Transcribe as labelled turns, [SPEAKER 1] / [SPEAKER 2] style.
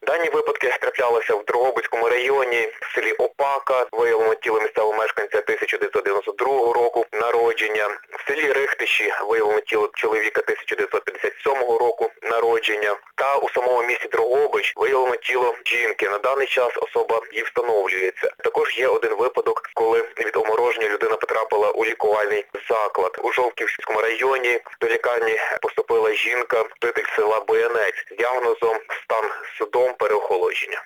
[SPEAKER 1] Дані випадки траплялися в Дрогобицькому районі, в селі Опака, виявлено тіло місцевого мешканця 1992 року народження. В селі Рихтищі виявлено тіло чоловіка 1957 року народження. Та у самому місті Дрогобич виявлено тіло жінки. На даний час особа її встановлюється. Також є один випадок, коли від обмороження людина потрапила у лікувальний заклад. У Жовківському районі до лікарні поступила жінка, житель села Боянець з діагнозом стан судом переохолодження.